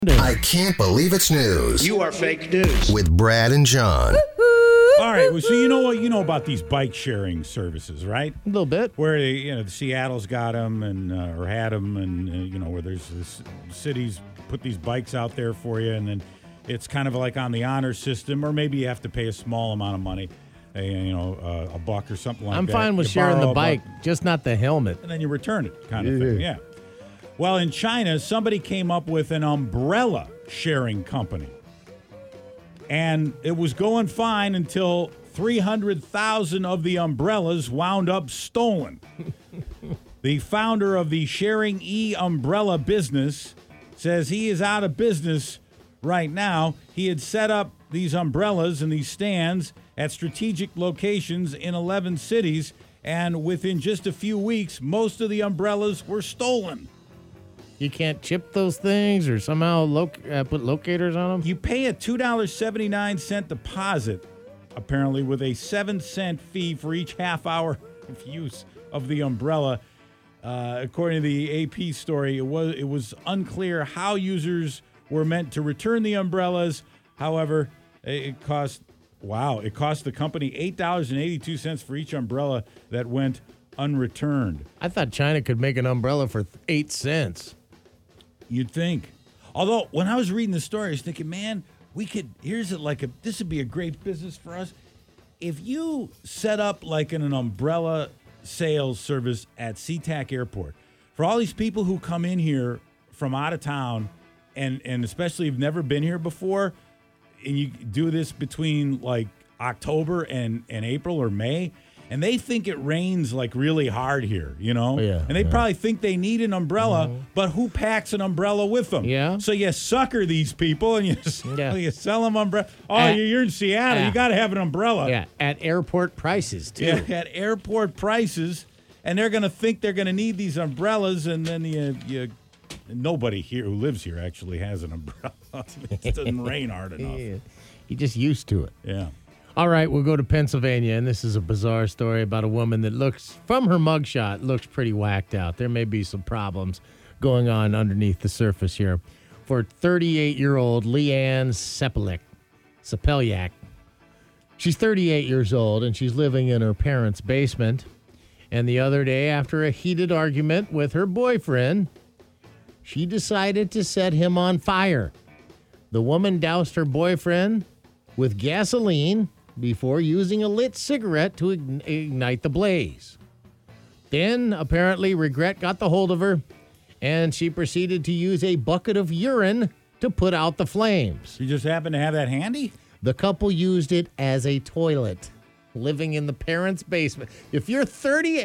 I can't believe it's news. You are fake news. With Brad and John. All right, well, so you know what? You know about these bike sharing services, right? A little bit. Where the Seattle's got them and or had them, and where there's this cities put these bikes out there for you, and then it's kind of like on the honor system, or maybe you have to pay a small amount of money, a buck or something like that. I'm fine with You sharing borrow the a bike, buck, just not the helmet. and then you return it, kind of thing. Yeah. Well, in China, somebody came up with an umbrella sharing company. And it was going fine until 300,000 of the umbrellas wound up stolen. The founder of the Sharing umbrella business says he is out of business right now. He had set up these umbrellas and these stands at strategic locations in 11 cities, and within just a few weeks, most of the umbrellas were stolen. You can't chip those things or somehow put locators on them? You pay a $2.79 deposit, apparently, with a 7-cent fee for each half hour of use of the umbrella. According to the AP story, it was unclear how users were meant to return the umbrellas. However, it cost the company $8.82 for each umbrella that went unreturned. I thought China could make an umbrella for 8 cents. You'd think. Although, when I was reading the story, I was thinking, man, this would be a great business for us. If you set up like an umbrella sales service at SeaTac Airport, for all these people who come in here from out of town, and especially have never been here before, and you do this between like October and April or May, and they think it rains like really hard here, Yeah, and they probably think they need an umbrella, but who packs an umbrella with them? Yeah. So you sucker these people and you sell them umbrella. Oh, you're in Seattle. Yeah. You got to have an umbrella. Yeah, at airport prices, too. Yeah, at airport prices, and they're going to think they're going to need these umbrellas, and then nobody here who lives here actually has an umbrella. It doesn't rain hard enough. Yeah. You're just used to it. Yeah. All right, we'll go to Pennsylvania, and this is a bizarre story about a woman that looks, from her mugshot, looks pretty whacked out. There may be some problems going on underneath the surface here. For 38-year-old Leanne Sepelyak. She's 38 years old, and she's living in her parents' basement. And the other day, after a heated argument with her boyfriend, she decided to set him on fire. The woman doused her boyfriend with gasoline before using a lit cigarette to ignite the blaze. Then, apparently, regret got the hold of her, and she proceeded to use a bucket of urine to put out the flames. You just happen to have that handy? The couple used it as a toilet, living in the parents' basement. If you were 38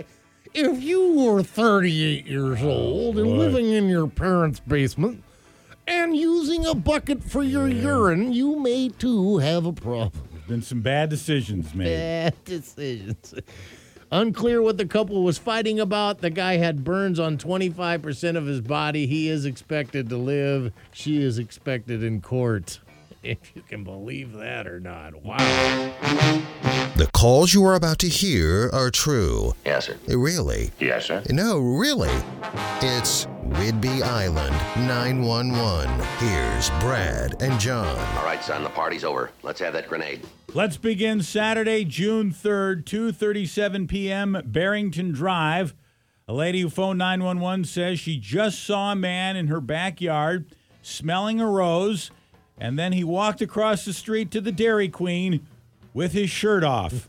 years old and living in your parents' basement and using a bucket for your urine, you may, too, have a problem. Been some bad decisions made. Bad decisions. Unclear what the couple was fighting about. The guy had burns on 25% of his body. He is expected to live. She is expected in court. If you can believe that or not. Wow. The calls you are about to hear are true. Yes, sir. Really? Yes, sir. No, really. It's Whidbey Island 911. Here's Brad and John. All right, son, the party's over. Let's have that grenade. Let's begin Saturday, June 3rd, 2:37 p.m., Barrington Drive. A lady who phoned 911 says she just saw a man in her backyard smelling a rose, and then he walked across the street to the Dairy Queen with his shirt off.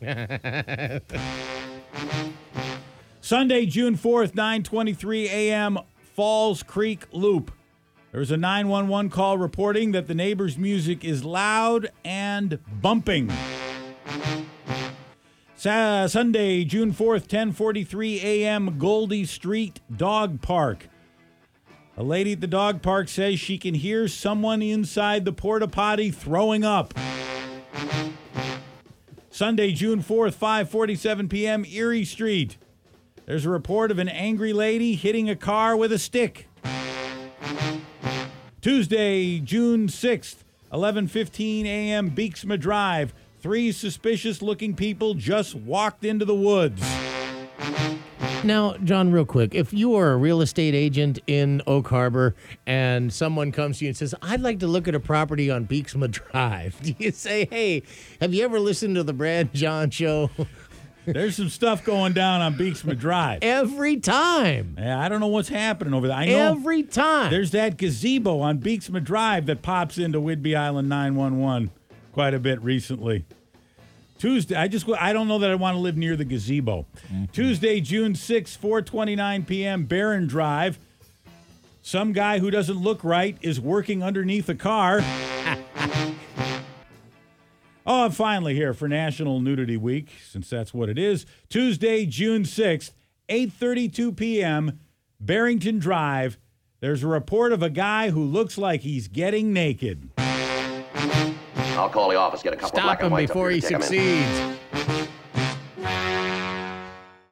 Sunday, June 4th, 9:23 a.m., Falls Creek Loop. There's a 911 call reporting that the neighbor's music is loud and bumping. Sunday, June 4th, 10:43 a.m., Goldie Street Dog Park. A lady at the dog park says she can hear someone inside the porta potty throwing up. Sunday, June 4th, 5:47 p.m., Erie Street. There's a report of an angry lady hitting a car with a stick. Tuesday, June 6th, 11:15 a.m., Beeksma Drive. 3 suspicious-looking people just walked into the woods. Now, John, real quick, if you are a real estate agent in Oak Harbor and someone comes to you and says, I'd like to look at a property on Beeksma Drive, do you say, hey, have you ever listened to the Brad John Show? There's some stuff going down on Beeksma Drive. Every time. Yeah, I don't know what's happening over there. I know Every time. there's that gazebo on Beeksma Drive that pops into Whidbey Island 911 quite a bit recently. Tuesday, I don't know that I want to live near the gazebo. Mm-hmm. Tuesday, June 6th, 4:29 p.m., Barron Drive. Some guy who doesn't look right is working underneath a car. Oh, and finally here for National Nudity Week, since that's what it is. Tuesday, June 6th, 8:32 p.m., Barrington Drive. There's a report of a guy who looks like he's getting naked. I'll call the office, get a couple of black Stop and him whites up before here he to take 'em in. succeeds.